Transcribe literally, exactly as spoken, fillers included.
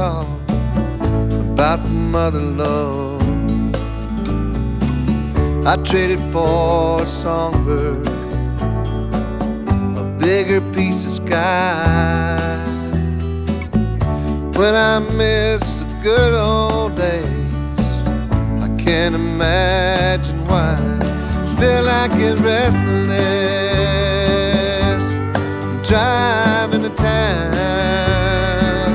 call about mother love. I traded for a songbird, a bigger piece of sky. When I miss the good old days, I can't imagine why. Still I get restless and try